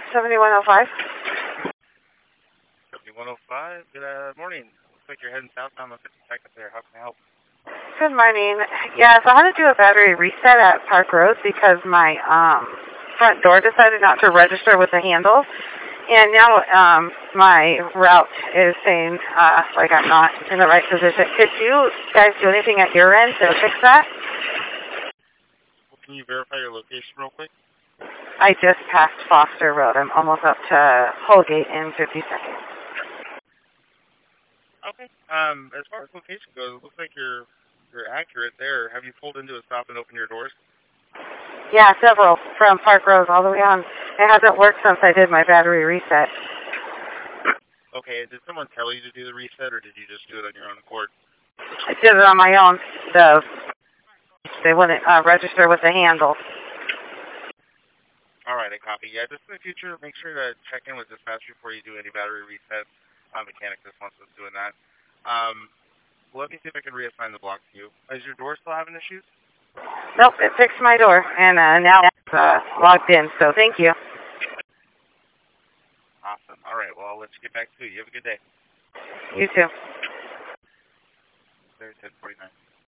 7105. 7105, good morning. Looks like you're heading southbound on 52nd there. How can I help? Good morning. Yes, I had to do a battery reset at Park Road because my front door decided not to register with the handle. And now my route is saying like I'm not in the right position. Could you guys do anything at your end to fix that? Well, can you verify your location real quick? I just passed Foster Road. I'm almost up to Holgate in 50 seconds. Okay. As far as location goes, it looks like you're accurate there. Have you pulled into a stop and opened your doors? Yeah, several from Park Road all the way on. It hasn't worked since I did my battery reset. Okay, did someone tell you to do the reset, or did you just do it on your own accord? I did it on my own. They wouldn't register with the handle. All right, I copy. Yeah, just in the future, make sure to check in with dispatch before you do any battery resets. Mechanic just wants us doing that. Let me see if I can reassign the block to you. Is your door still having issues? Nope, it fixed my door, and now it's logged in, so thank you. Awesome. All right, well, I'll let you get back to it. You have a good day. You too. There's 1049.